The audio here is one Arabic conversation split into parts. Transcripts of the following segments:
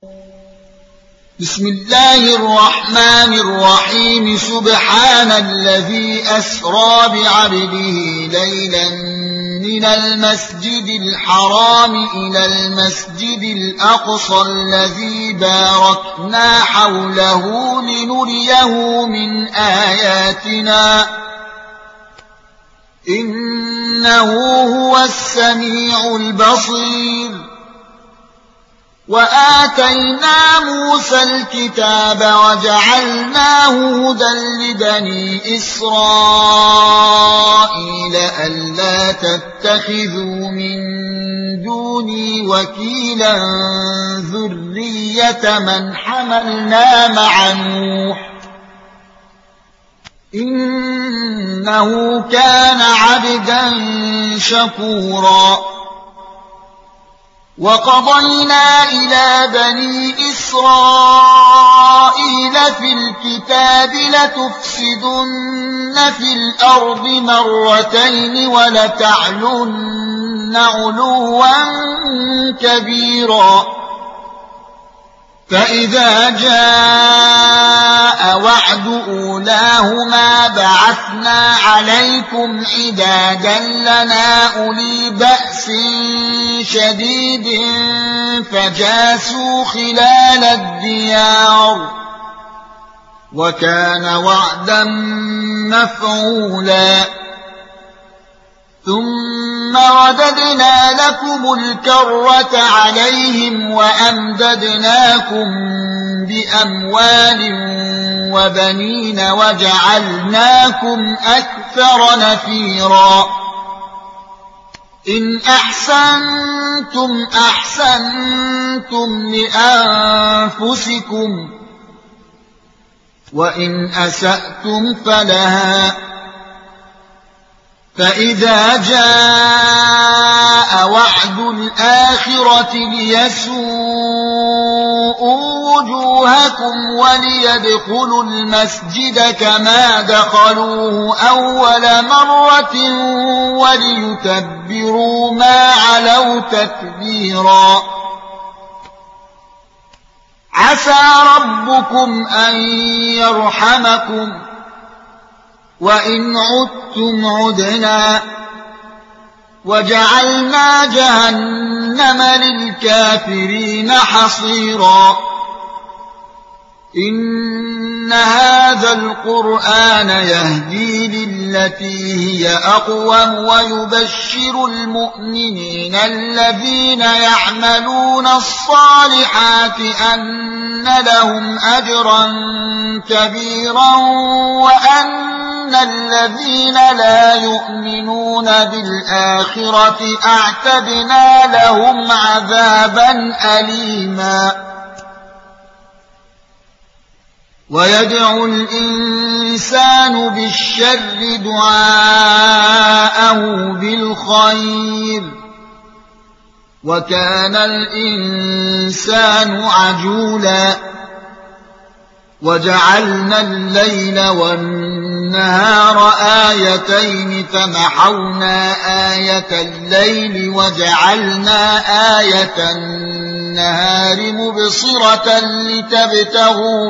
بسم الله الرحمن الرحيم سبحان الذي أسرى بعبده ليلا من المسجد الحرام إلى المسجد الأقصى الذي باركنا حوله لنريه من آياتنا إنه هو السميع البصير وآتينا موسى الكتاب وجعلناه هدى لبني إسرائيل ألا تتخذوا من دوني وكيلا ذرية من حملنا مع نوح إنه كان عبدا شكورا وقضينا إلى بني إسرائيل في الكتاب لتفسدن في الأرض مرتين ولتعلن علوا كبيرا فإذا جاء وعد أولاهما بعثنا عليكم عبادا لنا أولي بأس شديد فجاسوا خلال الديار وكان وعدا مفعولا ثم رددنا لكم الكرة عليهم وأمددناكم بأموال وبنين وجعلناكم أكثر نفيرا إن أحسنتم أحسنتم لأنفسكم وإن أسأتم فلها فإذا جاء وعد الآخرة ليسوءوا وجوهكم وليدخلوا المسجد كما دخلوه أول مرة وليتبروا ما علوا تتبيرا عسى ربكم أن يرحمكم وإن عدتم عدنا وجعلنا جهنم للكافرين حصيرا إن هذا القرآن يهدي للتي هي أقوم ويبشر المؤمنين الذين يعملون الصالحات أن لهم أجرا كبيرا وأن الذين لا يؤمنون بالآخرة أعتدنا لهم عذابا أليما ويدعو الإنسان بالشر دعاءه بالخير وكان الإنسان عجولا وجعلنا الليل والنهار آيتين فمحونا آية الليل وجعلنا آية النهار مبصرة لتبتغوا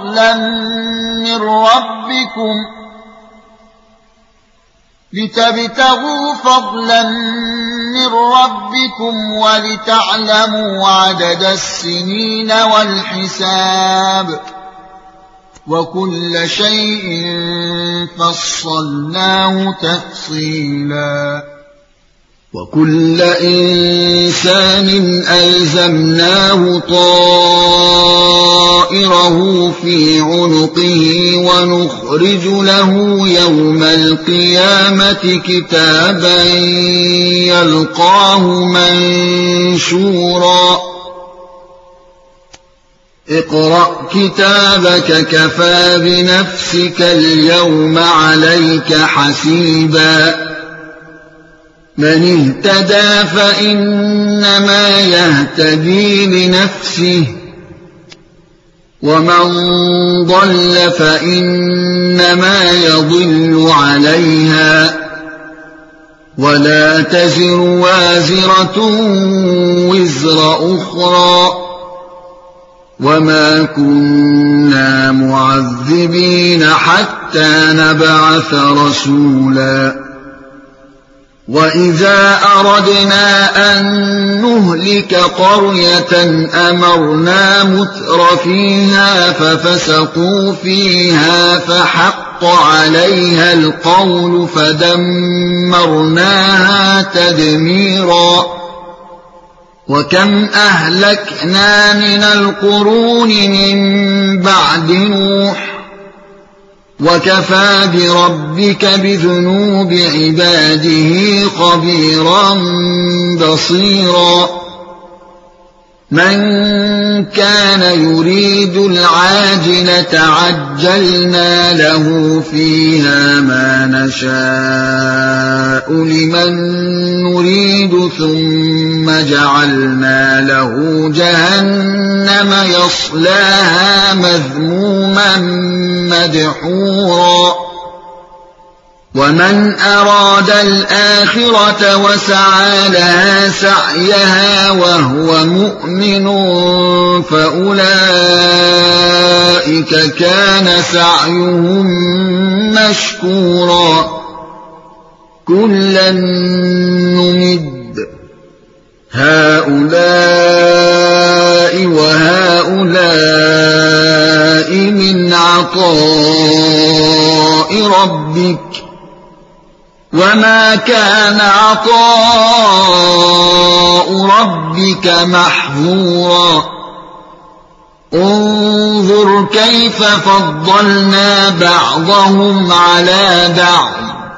فضلا من ربكم ولتعلموا عدد السنين والحساب وكل شيء فصلناه تفصيلا وكل إنسان ألزمناه طائره في عنقه ونخرج له يوم القيامة كتابا يلقاه منشورا اقرأ كتابك كفى بنفسك اليوم عليك حسيبا من اهتدى فإنما يهتدي لنفسه ومن ضل فإنما يضل عليها ولا تزر وازرة وزر أخرى وما كنا معذبين حتى نبعث رسولا وإذا أردنا أن نهلك قرية أمرنا متر فيها ففسقوا فيها فحق عليها القول فدمرناها تدميرا وكم أهلكنا من القرون من بعد نوح وكفى بربك بذنوب عباده خبيرا بصيرا من كان يريد العاجلة عجلنا له فيها ما نشاء لمن نريد ثم جعلنا له جهنم يصلاها مذموما مدحورا ومن أراد الآخرة وسعى لها سعيها وهو مؤمن فأولئك كان سعيهم مشكورا كلا نمد هؤلاء وهؤلاء من عطاء ربك وما كان عطاء ربك محظورا انظر كيف فضلنا بعضهم على بعض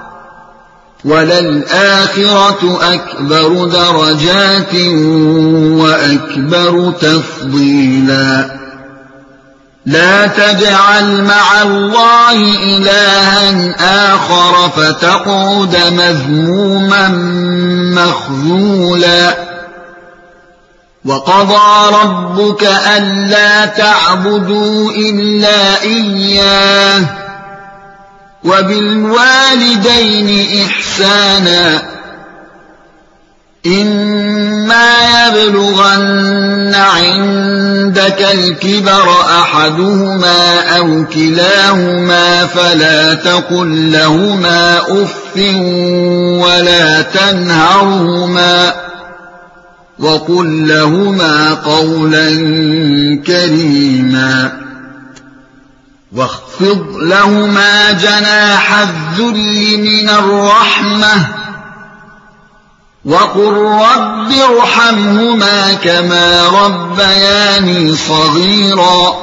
وللآخرة أكبر درجات وأكبر تفضيلا لا تجعل مع الله إلها آخر فتقعد مذموما مخذولا وقضى ربك ألا تعبدوا إلا إياه وبالوالدين إحسانا إما يبلغن عندك الكبر أحدهما أو كلاهما فلا تقل لهما أف ولا تنهرهما وقل لهما قولا كريما واخفض لهما جناح الذل من الرحمة وقل رب ارحمهما كما ربياني صغيرا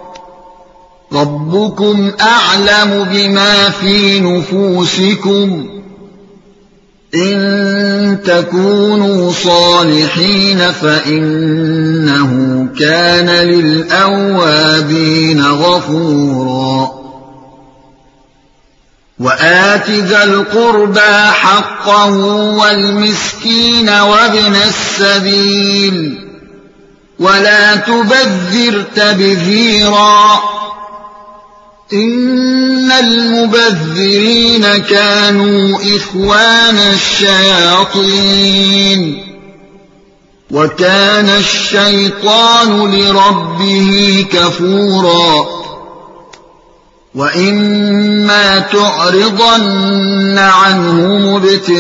ربكم أعلم بما في نفوسكم إن تكونوا صالحين فإنه كان للأوابين غفورا وآت ذا القربى حقه والمسكين وابن السبيل ولا تبذر تبذيرا إن المبذرين كانوا إخوان الشياطين وكان الشيطان لربه كفورا وإما تعرضن عنهم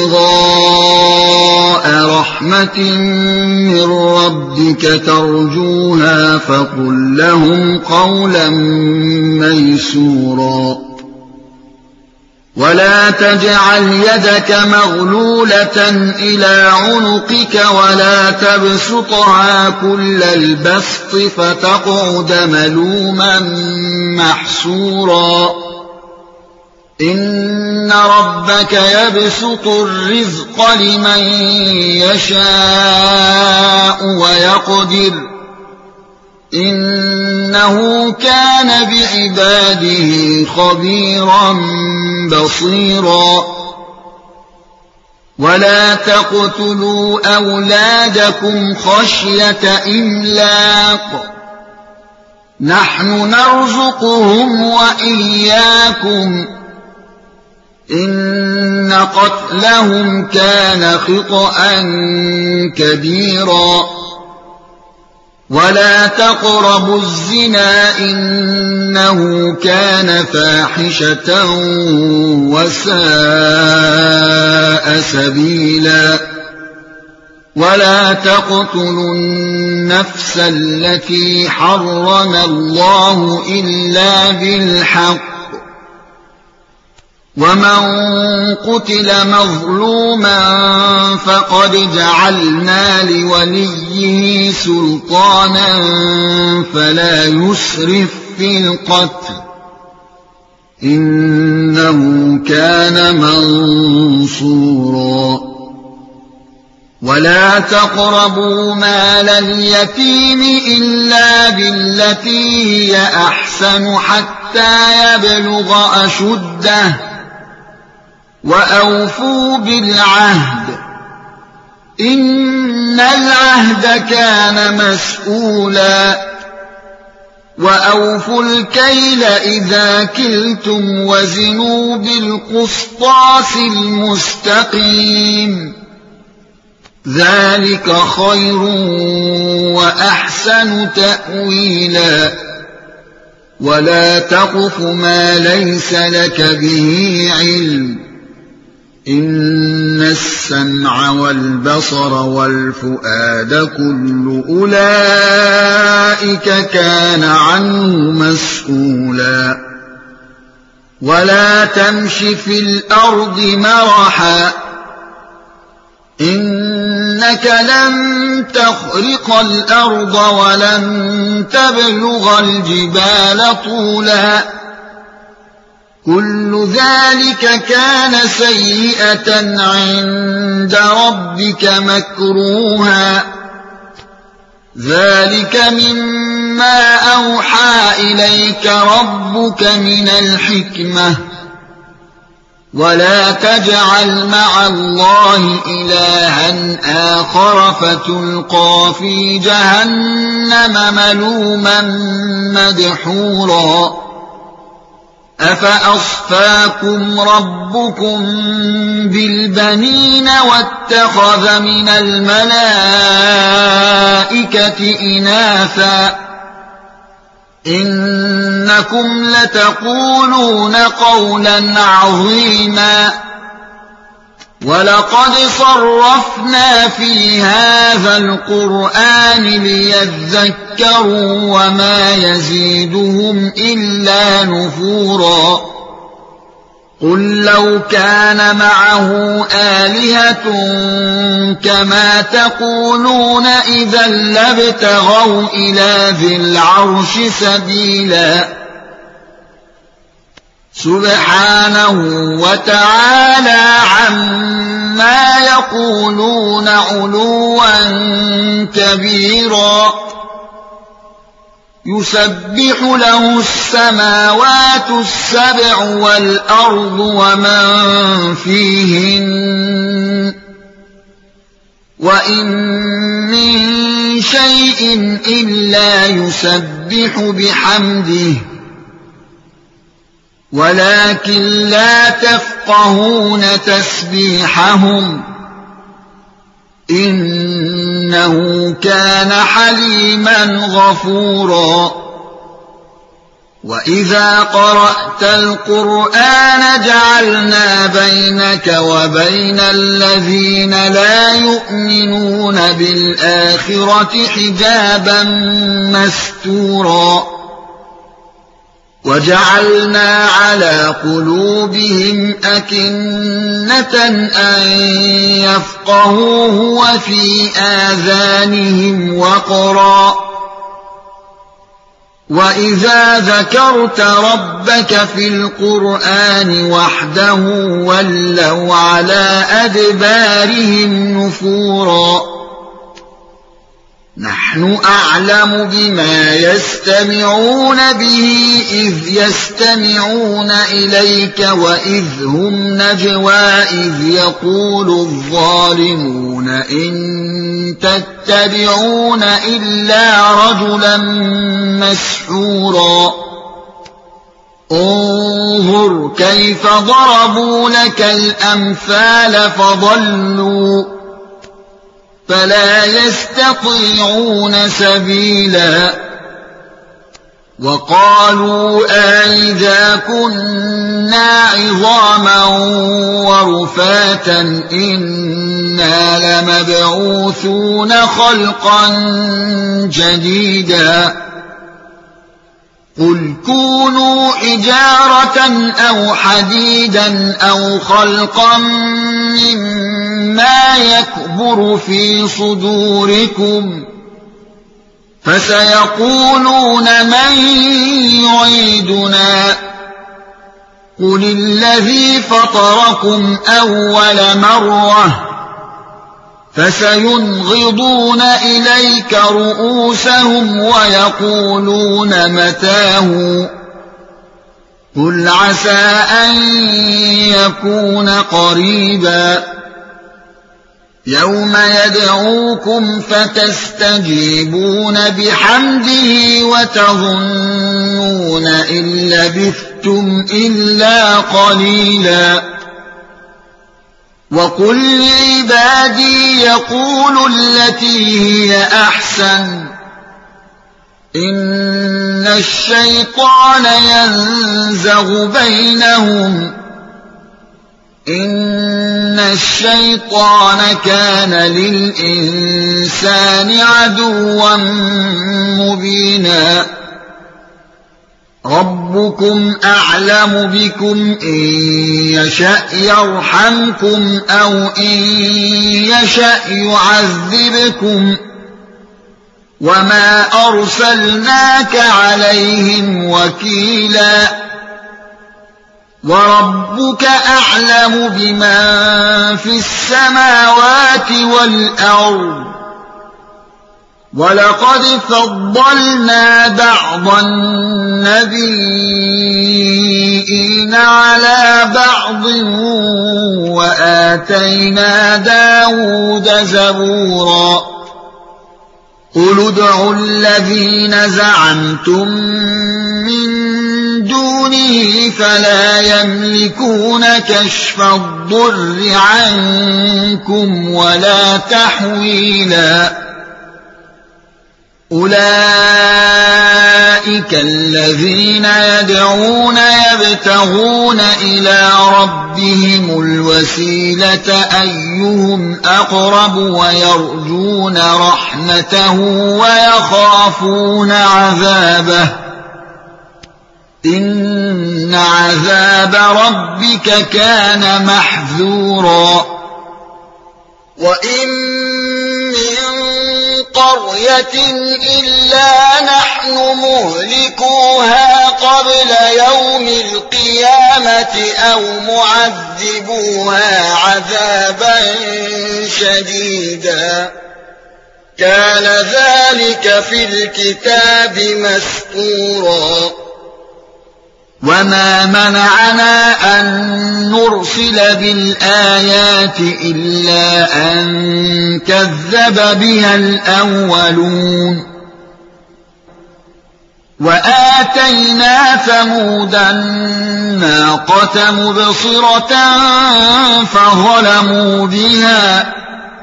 ابتغاء رحمة من ربك ترجوها فقل لهم قولا ميسورا ولا تجعل يدك مغلولة إلى عنقك ولا تبسطها كل البسط فتقعد ملوما محسورا إن ربك يبسط الرزق لمن يشاء ويقدر إنه كان بعباده خبيرا بصيرا ولا تقتلوا أولادكم خشية إملاق نحن نرزقهم وإياكم إن قتلهم كان خطأ كبيرا ولا تقربوا الزنا إنه كان فاحشة وساء سبيلا ولا تقتلوا النفس التي حرم الله إلا بالحق ومن قتل مظلوما فقد جعلنا لوليه سلطانا فلا يسرف في القتل إنه كان منصورا ولا تقربوا مال اليتيم إلا بالتي هي أحسن حتى يبلغ أشده وأوفوا بالعهد إن العهد كان مسؤولا وأوفوا الكيل إذا كلتم وزنوا بالقسطاس المستقيم ذلك خير وأحسن تأويلا ولا تقف ما ليس لك به علم إن السمع والبصر والفؤاد كل أولئك كان عنه مسؤولا ولا تمش في الأرض مرحا إنك لن تخرق الأرض ولن تبلغ الجبال طولا كل ذلك كان سيئة عند ربك مكروها ذلك مما أوحى إليك ربك من الحكمة ولا تجعل مع الله إلها آخر فتلقى في جهنم ملوما مدحورا أفأصفاكم ربكم بالبنين واتخذ من الملائكة إناثا إنكم لتقولون قولا عظيما ولقد صرفنا في هذا القرآن ليذكروا وما يزيدهم إلا نفورا قل لو كان معه آلهة كما تقولون إذا لابتغوا إلى ذي العرش سبيلا سبحانه وتعالى عما يقولون علوا كبيرا يسبح له السماوات السبع والأرض ومن فيهن وإن من شيء إلا يسبح بحمده ولكن لا تفقهون تسبيحهم إنه كان حليما غفورا وإذا قرأت القرآن جعلنا بينك وبين الذين لا يؤمنون بالآخرة حجابا مستورا وجعلنا على قلوبهم أكنة أن يفقهوه وفي آذانهم وقرا وإذا ذكرت ربك في القرآن وحده ولوا على أدبارهم نفورا نحن أعلم بما يستمعون به إذ يستمعون إليك وإذ هم نجوى إذ يقول الظالمون إن تتبعون إلا رجلا مسحورا انظر كيف ضربوا لك الأمثال فلا يستطيعون سبيلا وقالوا أئذا كنا عظاما ورفاتا إنا لمبعوثون خلقا جديدا قل كونوا حجارة أو حديدا أو خلقا مما يكبر في صدوركم فسيقولون من يعيدنا قل الذي فطركم أول مرة فسينغضون إليك رؤوسهم ويقولون متاه قل عسى أن يكون قريبا يوم يدعوكم فتستجيبون بحمده وتظنون إن لبثتم إلا قليلا وقل لعبادي يقولوا التي هي أحسن إن الشيطان ينزغ بينهم إن الشيطان كان للإنسان عدوا مبينا ربكم أعلم بكم إن يشأ يرحمكم أو إن يشأ يعذبكم وما أرسلناك عليهم وكيلا وربك أعلم بمن في السماوات والأرض ولقد فضلنا بعض النبيين على بعض وآتينا داود زبورا قل ادعوا الذين زعمتم من دونه فلا يملكون كشف الضر عنكم ولا تحويلا أولئك الذين يدعون يبتغون إلى ربهم الوسيلة أيهم أقرب ويرجون رحمته ويخافون عذابه إن عذاب ربك كان محذورا وإن من قرية إلا نحن مهلكوها قبل يوم القيامة أو معذبوها عذابا شديدا كان ذلك في الكتاب مسطورا وما منعنا أن نرسل بالآيات إلا أن كذب بها الأولون وآتينا ثمود الناقة مبصرة فظلموا بها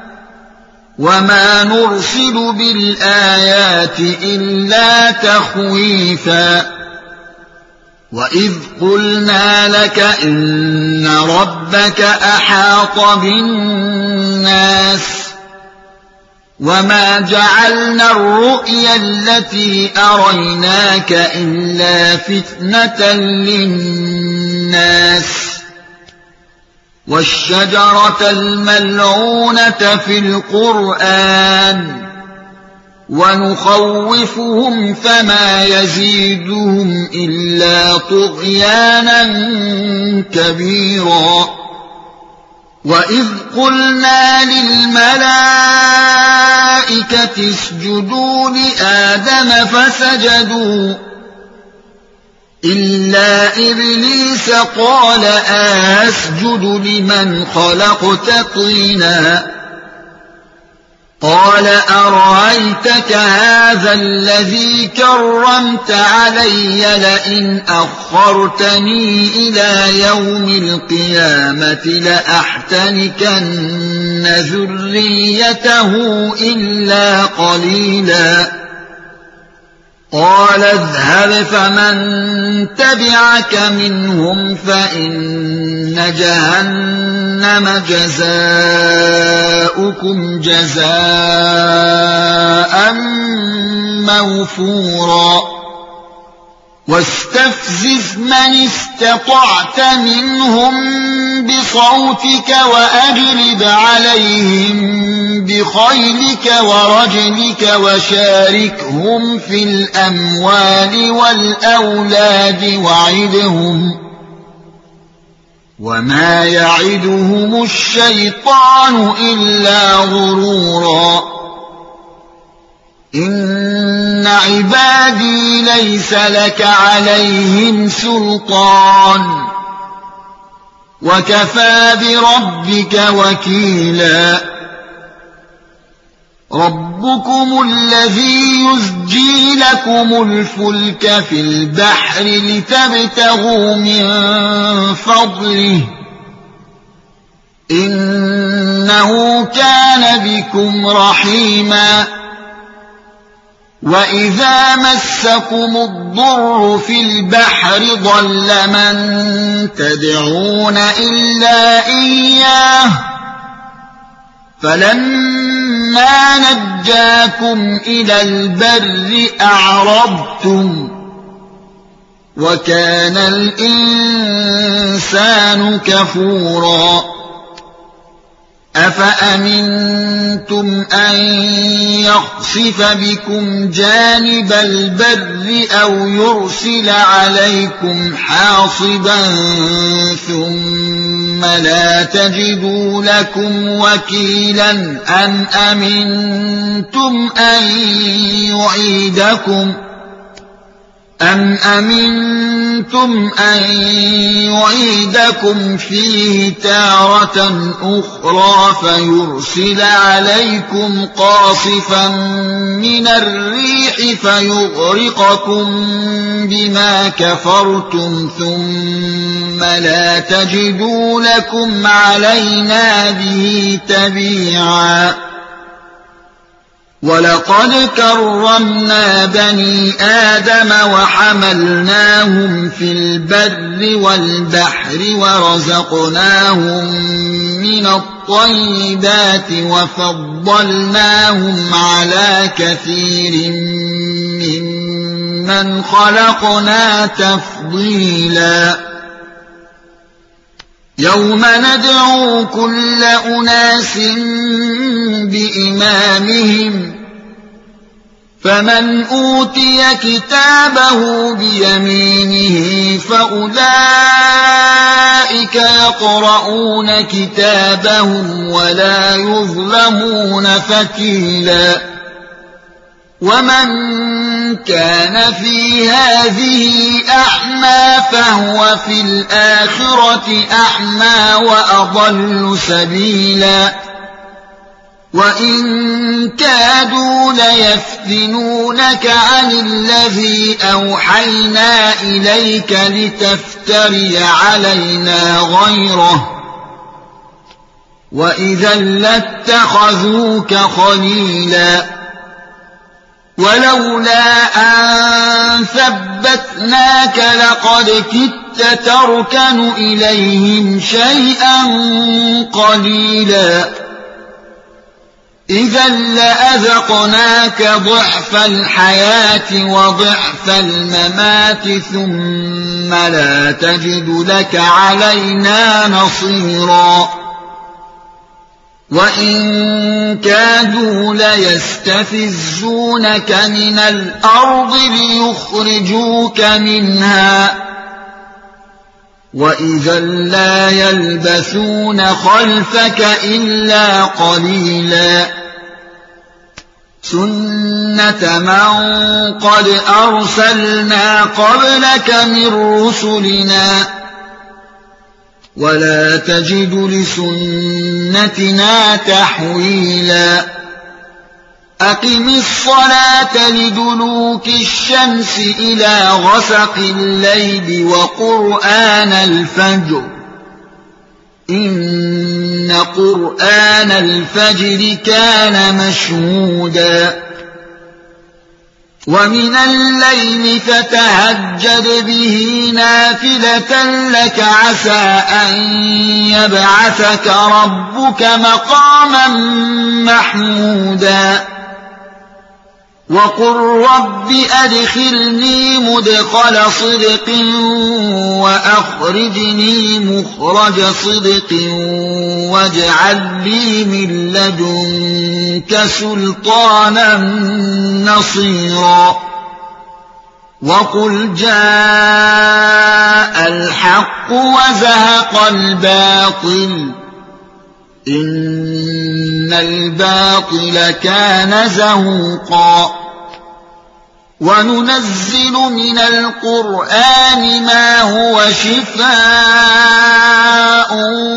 وما نرسل بالآيات إلا تخويفا وإذ قلنا لك إن ربك أحاط بالناس وما جعلنا الرؤيا التي أريناك إلا فتنة للناس والشجرة الملعونة في القرآن ونخوفهم فما يزيدهم إلا طغيانا كبيرا وإذ قلنا للملائكة اسجدوا لآدم فسجدوا إلا إبليس قال أسجد لمن خلقت طينا قال أرأيتك هذا الذي كرمت علي لئن أخرتني إلى يوم القيامة لأحتنكن ذريته إلا قليلا قال اذهب فمن تبعك منهم فإن جهنم جزاؤكم جزاء موفورا واستفزز من استطعت منهم بصوتك وأجلب عليهم بخيلك ورجلك وشاركهم في الأموال والأولاد وعدهم وما يعدهم الشيطان إلا غرورا إن عبادي ليس لك عليهم سلطان وكفى بربك وكيلا ربكم الذي يزجي لكم الفلك في البحر لتبتغوا من فضله إنه كان بكم رحيما وإذا مسكم الضر في البحر ضل من تدعون إلا إياه فلما نجاكم إلى البر أعرضتم وكان الإنسان كفورا أفأمنتم أن يخسف بكم جانب البر أو يرسل عليكم حاصبا ثم لا تجدوا لكم وكيلا أم أمنتم أن يعيدكم فيه تارة أخرى فيرسل عليكم قاصفا من الريح فيغرقكم بما كفرتم ثم لا تجدوا لكم علينا به تبيعا ولقد كرمنا بني آدم وحملناهم في البر والبحر ورزقناهم من الطيبات وفضلناهم على كثير ممن خلقنا تفضيلا يوم ندعو كل أناس بإمامهم فمن أوتي كتابه بيمينه فأولئك يقرؤون كتابهم ولا يظلمون فتيلا ومن كان في هذه أعمى فهو في الآخرة أعمى وأضل سبيلا وإن كادوا ليفتنونك عن الذي أوحينا إليك لتفتري علينا غيره وإذا لاتخذوك خليلا ولولا أن ثبتناك لقد كدت تركن إليهم شيئا قليلا إذا لأذقناك ضعف الحياة وضعف الممات ثم لا تجد لك علينا نصيرا وإن كادوا ليستفزونك من الأرض ليخرجوك منها وإذا لا يلبثون خلفك إلا قليلا سنة من قد أرسلنا قبلك من رسلنا ولا تجد لسنتنا تحويلا أقم الصلاة لدلوك الشمس إلى غسق الليل وقرآن الفجر إن قرآن الفجر كان مشهودا ومن الليل فتهجد به نافلة لك عسى أن يبعثك ربك مقاما محمودا وقل رب أدخلني مدخل صدق وأخرجني مخرج صدق واجعل لي من لدنك سلطانا نصيرا وقل جاء الحق وزهق الباطل إن الباطل كان زهوقا وننزل من القرآن ما هو شفاء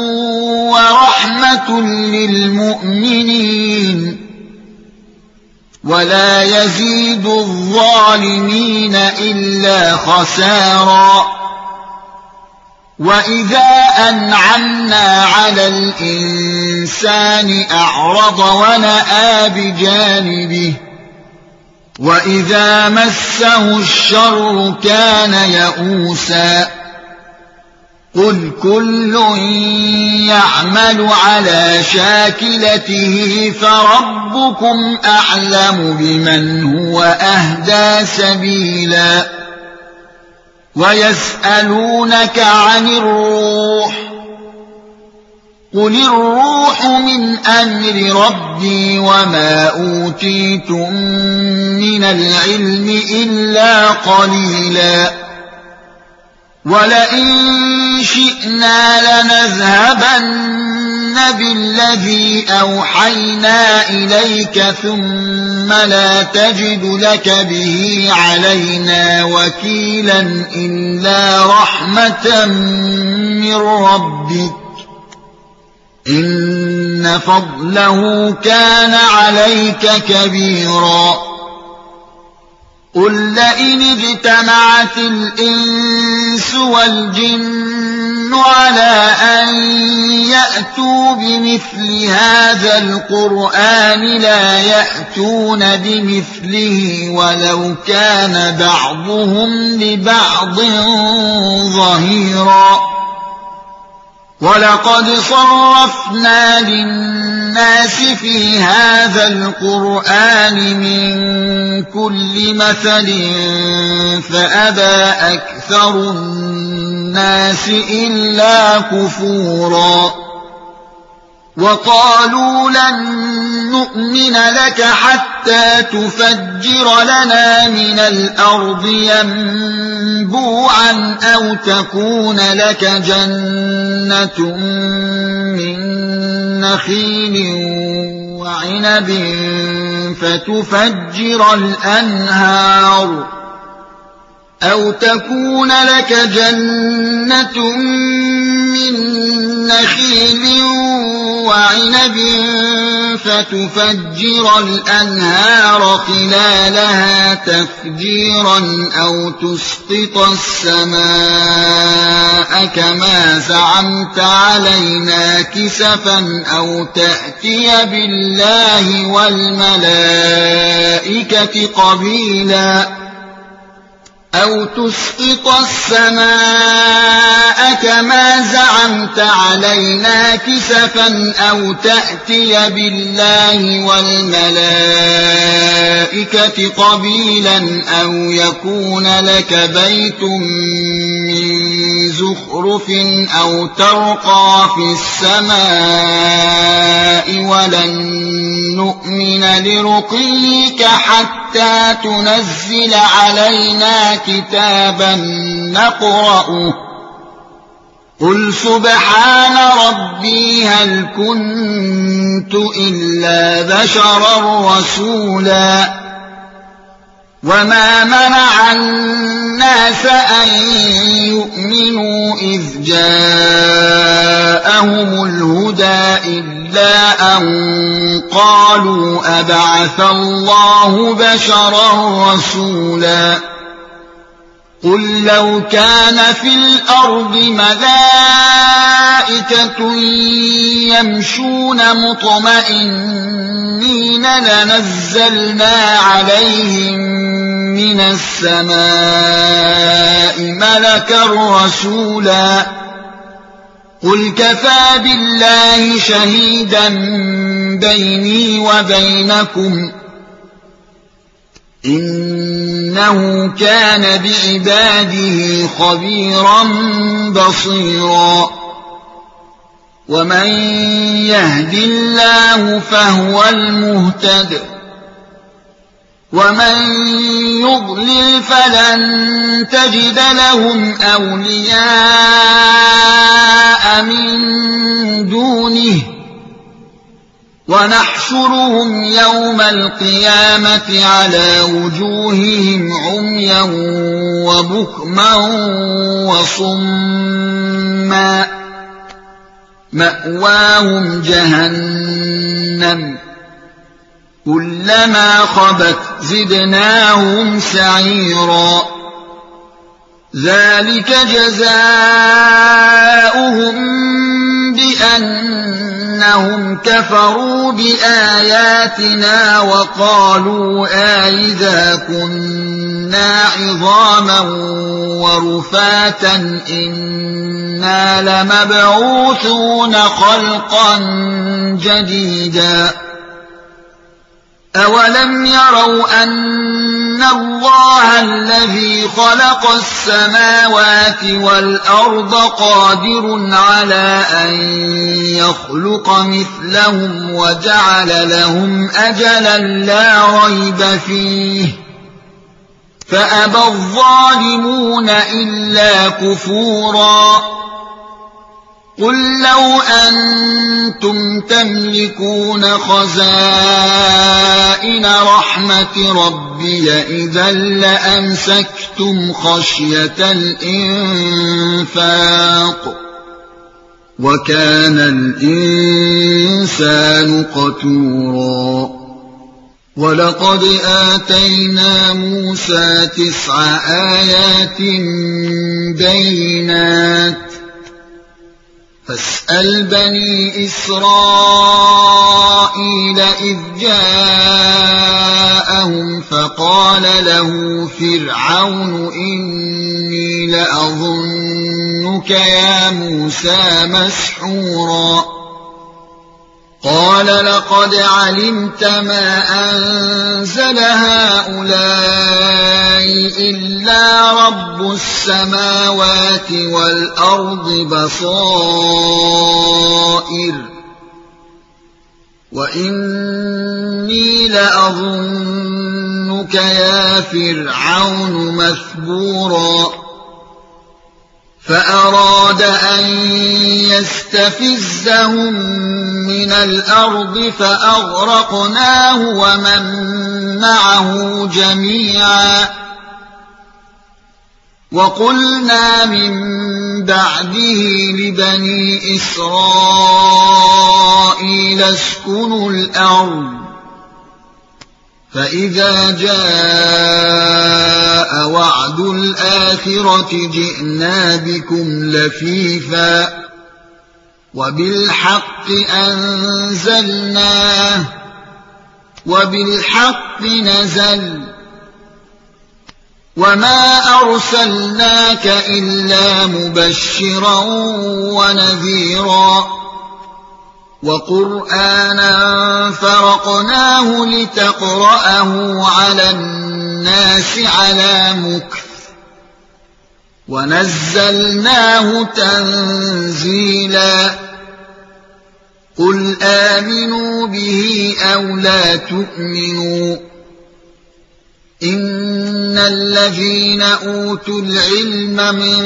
ورحمة للمؤمنين ولا يزيد الظالمين إلا خسارا وإذا أنعمنا على الإنسان أعرض ونأى بجانبه وإذا مسه الشر كان يئوسا قل كل يعمل على شاكلته فربكم أعلم بمن هو أهدى سبيلا ويسألونك عن الروح قل الروح من أمر ربي وما أوتيتم من العلم إلا قليلا ولئن شئنا لنذهبن بالذي أوحينا إليك ثم لا تجد لك به علينا وكيلا إلا رحمة من ربك إن فضله كان عليك كبيرا قل لئن اجتمعت الإنس والجن على أن يأتوا بمثل هذا القرآن لا يأتون بمثله ولو كان بعضهم لبعض ظهيرا ولقد صرفنا للناس في هذا القرآن من كل مثل فأبى أكثر الناس إلا كفورا وقالوا لن نؤمن لك حتى تفجر لنا من الأرض ينبوعا أو تكون لك جنة من نخيل وعنب فتفجر الأنهار أو تكون لك جنة من نخيل وعنب فتفجر الأنهار خلالها تفجيرا أو تسقط السماء كما زعمت علينا كسفا أو تأتي بالله والملائكة قبيلا أو تسقط السماء كما زعمت علينا كسفا أو تأتي بالله والملائكة قبيلا أو يكون لك بيت من زخرف أو ترقى في السماء ولن نؤمن لرقيك حتى تنزل علينا كتابا نقرأه قل سبحان ربي هل كنت إلا بشرا رسولا وما منع الناس أن يؤمنوا إذ جاءهم الهدى إلا إلا أن قالوا أبعث الله بشرا رسولا قل لو كان في الأرض ملائكة يمشون مطمئنين لنزلنا عليهم من السماء ملكا رسولا قل كفى بالله شهيدا بيني وبينكم إنه كان بعباده خبيرا بصيرا ومن يهد الله فهو المهتد ومن يضلل فلن تجد لهم أولياء من دونه ونحشرهم يوم القيامة على وجوههم عميا وبكما وصما مأواهم جهنم كلما خبت زدناهم سعيرا ذلك جزاؤهم بأنهم كفروا بآياتنا وقالوا أئذا كنا عظاما ورفاتا إنا لمبعوثون خلقا جديدا أولم يروا أن الله الذي خلق السماوات والأرض قادر على أن يخلق مثلهم وجعل لهم أجلا لا ريب فيه فأبى الظالمون إلا كفورا قل لو أنتم تملكون خزائن رحمة ربي إذا لأمسكتم خشية الإنفاق وكان الإنسان قتورا ولقد آتينا موسى 9 آيات بينات فاسأل بني إسرائيل إذ جاءهم فقال له فرعون إني لأظنك يا موسى مسحورا قال لقد علمت ما أنزل هؤلاء إلا رب السماوات والأرض بصائر وإني لأظنك يا فرعون مثبورا فأراد أن يستفزهم من الأرض فأغرقناه ومن معه جميعا وقلنا من بعده لبني إسرائيل اسكنوا الأرض فإذا جاء وعد الآخرة جئنا بكم لفيفا وبالحق أنزلناه وبالحق نزل وما أرسلناك إلا مبشرا ونذيرا وقرآنا فرقناه لتقرأه على الناس على مكث ونزلناه تنزيلا قل آمنوا به أو لا تؤمنوا إن الذين أوتوا العلم من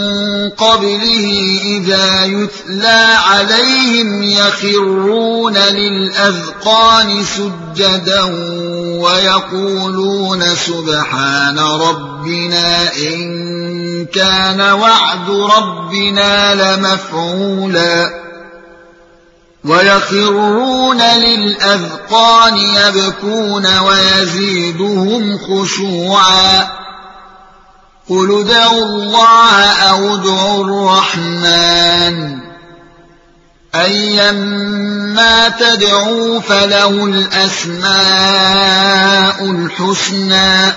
قبله إذا يتلى عليهم يخرون للأذقان سجدا ويقولون سبحان ربنا إن كان وعد ربنا لمفعولا ويخرون للأذقان يبكون ويزيدهم خشوعا قل ادعوا الله أو ادعوا الرحمن أيما تدعوا فله الأسماء الحسنى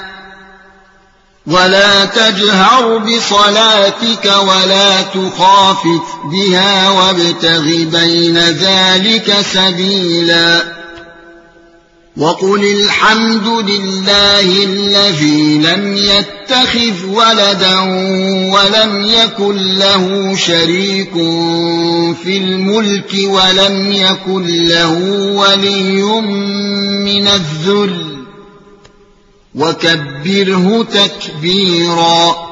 ولا تجهر بصلاتك ولا تخافت بها وابتغ بين ذلك سبيلا وقل الحمد لله الذي لم يتخذ ولدا ولم يكن له شريك في الملك ولم يكن له ولي من الذل وكبره تكبيرا